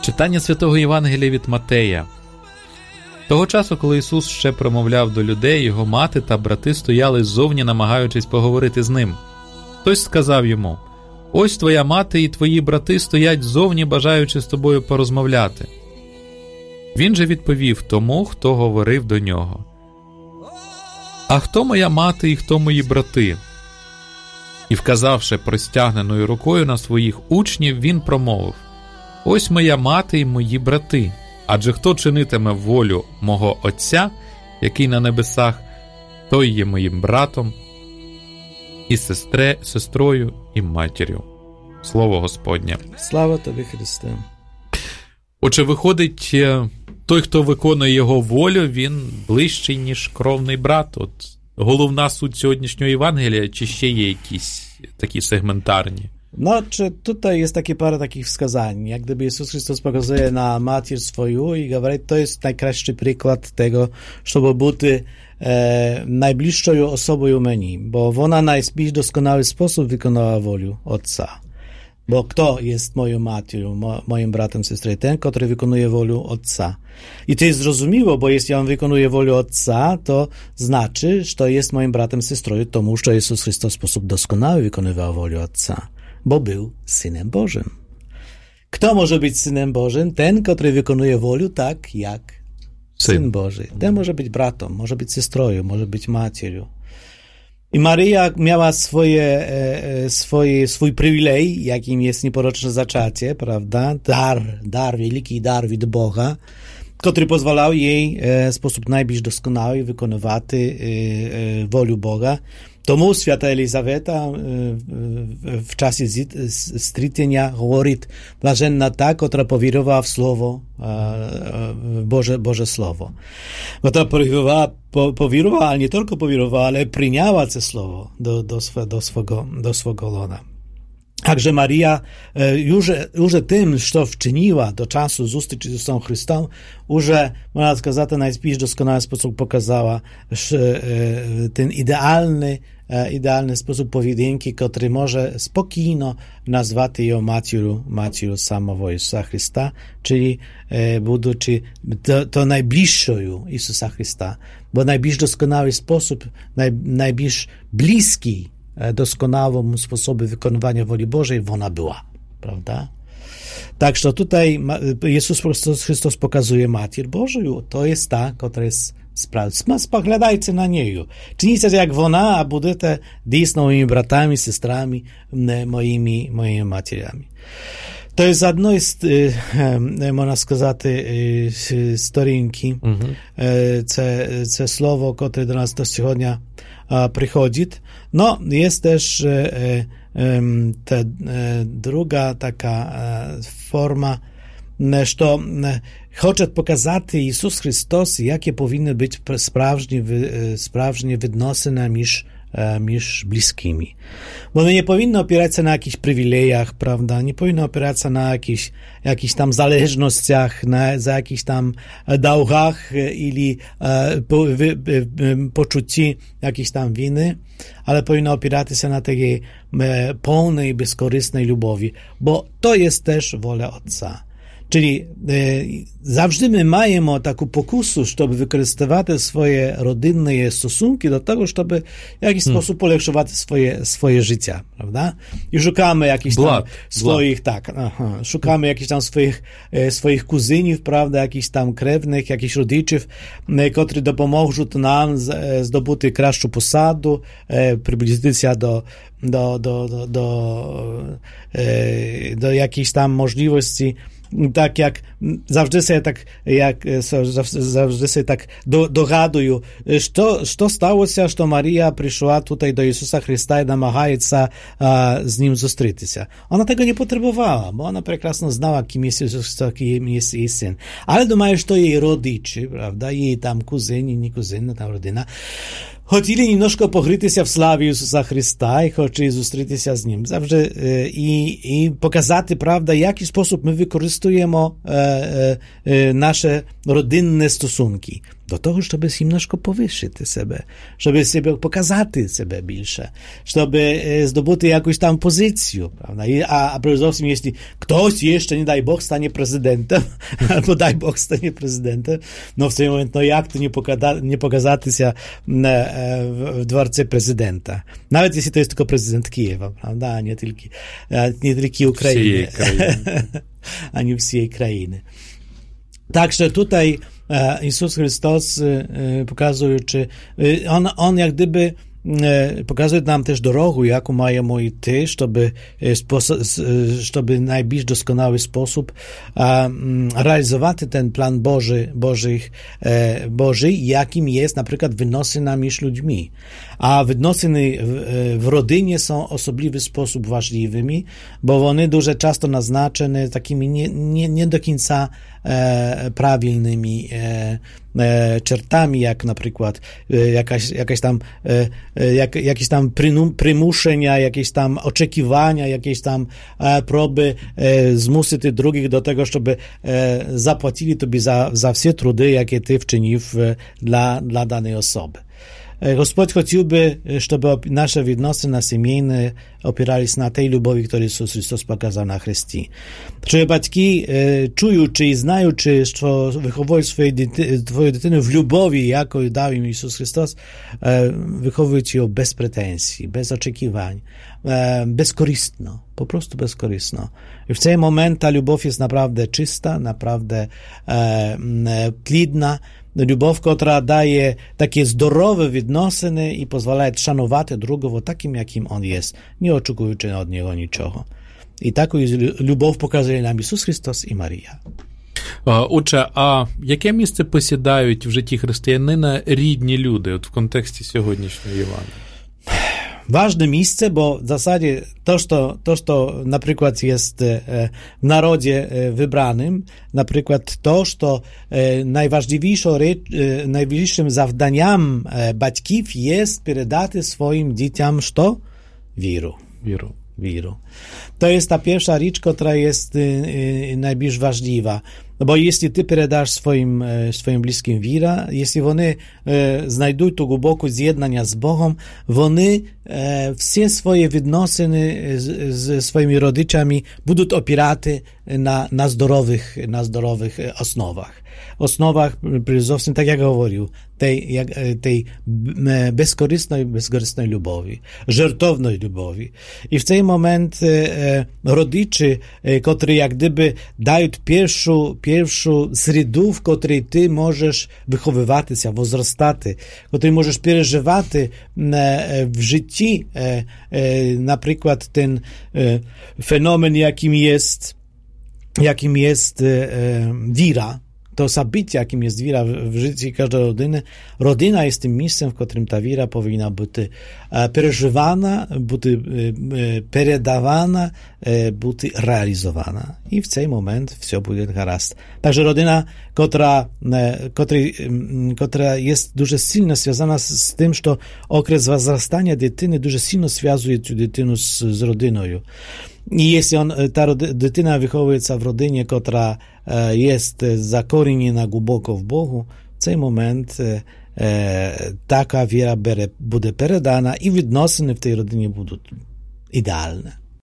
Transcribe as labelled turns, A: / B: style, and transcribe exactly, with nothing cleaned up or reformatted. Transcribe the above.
A: Читання Святого Євангелія від Матея. Того часу, коли Ісус ще промовляв до людей, його мати та брати стояли ззовні, намагаючись поговорити з ним. Хтось сказав йому: «Ось твоя мати і твої брати стоять ззовні, бажаючи з тобою порозмовляти». Він же відповів тому, хто говорив до нього: «А хто моя мати і хто мої брати?» І, вказавши простягненою рукою на своїх учнів, він промовив: «Ось моя мати і мої брати. Адже хто чинитиме волю мого Отця, який на небесах, той є моїм братом, і сестре, сестрою, і матір'ю». Слово Господнє.
B: Слава тобі, Христе.
A: Отже, виходить, той, хто виконує його волю, він ближчий, ніж кровний брат. От головна суть сьогоднішнього Євангелія, чи ще є якісь такі сегментарні?
B: No, czy tutaj jest takie parę takich wskazań, jak gdyby Jezus Chrystus pokazuje na matір свою i mówi, to jest najkrajszy przykład tego, żeby być e, najbliższą osobą meni, bo ona w najbardziej doskonały sposób wykonała wolę Ojca. Bo kto jest moją matką, mo, moim bratem, siostrą? Ten, który wykonuje wolę Ojca. I to jest zrozumiałe, bo jeśli on wykonuje wolę Ojca, to znaczy, że jest moim bratem, siostrą, tomu, że Jezus Chrystus w sposób doskonały wykonywał wolę Ojca. Bo był Synem Bożym. Kto może być Synem Bożym? Ten, który wykonuje wolę tak, jak Syn, Syn Boży. Ten może być bratem, może być siostrą, może być matką. I Maryja miała swoje, e, swoje, swój przywilej, jakim jest nieporoczne zaczęcie, prawda? Dar, dar, wielki dar od Boga, który pozwalał jej w sposób najbardziej doskonały wykonywać e, e, wolę Boga. Тому свята Елизавета в часі стрітення говорить: блаженна та, котра повірувала в Слово, Боже, Боже Слово. Котра повірувала, повірувала, а не тільки повірувала, але прийняла це Слово до, до, до, свого, до свого лона. Także Maria już, już tym, co wczyniła do czasu zустрічі z Jezusem Chrystusem, już, można сказати, najbardziej doskonały sposób pokazała ten idealny, idealny sposób powiedynki, który może spokojno nazwać ją matką, matką samego Jezusa Chrystusa, czyli будучи to, to najbliższą Jezusa Chrystusa, bo najbardziej doskonały sposób, naj, najbardziej bliski doskonałemu sposobu wykonywania woli Bożej ona była, prawda? Także tutaj Jezus Chrystus pokazuje Matkę Bożą, to jest ta, która jest sprawiedliwa. Spoglądajcie na nią. Czynijcie jak ona, a będziecie dійсно moimi bratami, siostrami, moimi, moimi matierami. To jest z jednej, można сказати, сторінки, це, це слово, które do nas do сьогодні приходить. No, jest też ta druga taka forma, że chce pokazać Jezus Chrystus, jakie powinny być sprawnie, sprawnie відносини між між bliskimi. Bo one nie powinny opierać się na jakichś przywilejach, prawda? Nie powinny opierać się na jakichś, jakichś tam zależnościach, na za jakichś tam dałgach ili e, po, wy, wy, poczuci jakiejś tam winy, ale powinny opierać się na takiej e, pełnej, bezkorystnej lubowi, bo to jest też wola Ojca. Czyli e, zawsze my mamy taką pokusę, żeby wykorzystywać swoje rodzinne stosunki do tego, żeby w jakiś hmm. sposób polepszyć swoje, swoje życie, prawda? I szukamy jakichś tam Blat. swoich, Blat. tak, aha, szukamy jakichś tam swoich, e, swoich kuzynów, prawda, jakichś tam krewnych, jakichś rodziców, e, którzy dopomogą nam z, e, zdobyć kraszczą posadu, e, przybliżyć się do, do, do, do, do, e, do jakichś tam możliwości. Tak jak zawsze sobie tak, jak zawsze sobie tak do, dogaduję, co, co stało się, że Maria przyszła tutaj do Jezusa Chrystusa i namaga się z Nim zустрітися. Ona tego nie potrzebowała, bo ona прекрасно znała, kim jest Jezus, kim jest jej syn. Ale думаю, że jej rodzice, prawda, jej tam kuzyni, nie kuzyny, tam rodzina, хотіли немножко погрітися в славі Ісуса Христа і хочуть зустрітися з Ним. Завжди і, і показати, правда, який спосіб ми використовуємо е, е, наші родинні стосунки. До того, щоб немножко повищити себе, щоб себе показати себе більше, щоб здобути якусь там позицію, правда? А, а зовсім, якщо хтось ще, не дай Бог, стане президентом, або дай Бог стане президентом, ну в цей момент, ну як то не, покада, не показатися в, в дворці президента? Навіть якщо то є тільки президент Києва, правда? А не тільки, не тільки України. А не всієї країни. Так що tutaj Ісус Христос, показуючи, On, on jak gdyby pokazuje nam też drogę, jaką mają йти, щоб, щоб найбільш досконалий спосіб реалізувати ten план Божий, Божий, Божий, яким є, наприклад, відносини між людьми. А відносини в родині są особливий спосіб важливими, бо вони дуже часто назначені такими не, не, не до кінця правильnymi czertami, jak na przykład jakaś, jakaś tam, jak, jakieś tam przymuszenia, jakieś tam oczekiwania, jakieś tam próby zmusić tych drugich do tego, żeby zapłacili tobie za, za wszystkie trudy, jakie ty wczynił dla, dla danej osoby. Господь хотів би, щоб наші відносини сімейні опирались на тій любові, яку Ісус Христос показав на Христі. Щоб батьки, чуючи і знаючи, що виховують свою дитину, твою дитину в любові, яку дав їм Ісус Христос, виховують його без претензій, без очікувань, безкорисно, po prostu bezkorisno. I w tym momencie ta любов jest naprawdę czysta, naprawdę e, tlidna. Любов, która daje takie zdrowe відносини i pozwala szanować drugiego takim, jakim on jest, nie oczekując od niego niczego. I taką любов показує нам Ісус Христос і Марія.
A: Отже, а яке місце посідають в житті християнина рідні люди от в контексті сьогоднішньої Євангелії?
B: Ważne miejsce, bo w zasadzie to, co, to, co na przykład jest w narodzie wybranym, na przykład to, co najważniejszą, najważniejszym zadaniem батьків jest передати swoim dzieciom co? Wiru.
A: Wiru.
B: Wiru. To jest ta pierwsza rzecz, która jest najbardziej ważliwa. Bo jeśli ty переdasz swoim, swoim bliskim wira, jeśli one znajdują to głębokie zjednanie z Bogiem, one wszystkie swoje відносини z, z swoimi rodzicami będą opierate na, na zdrowych, na zdrowych osnowach. Osnowach, przede tak jak mówił, tej, jak, tej bezkorystnej, bezkorystnej lubowi, żartownej lubowi. I w ten moment rodzice, którzy jak gdyby dają pierwszą, pierwszą sredu, w której ty możesz wychowywać się, wzrastać, w której możesz przeżywać w życiu, na przykład ten fenomen, jakim jest, jakim jest wira, to zabicie, jakim jest wira w życiu każdej rodziny. Rodzina jest tym miejscem, w którym ta wira powinna być przeżywana, być переdawana, być realizowana. I w ten moment wszystko będzie garast. Także rodzina, która, która jest дуже silnie związana z, z tym, że okres wzrastania dzieciny дуже silnie związuje tę dziecynę z, z rodziną. I jeśli on, ta dziecina wychowuje się w rodzinie, która jest zakorzeniona głęboko w Bogu, w ten moment e, taka wiara będzie передана i відносини w tej rodzinie będą idealne.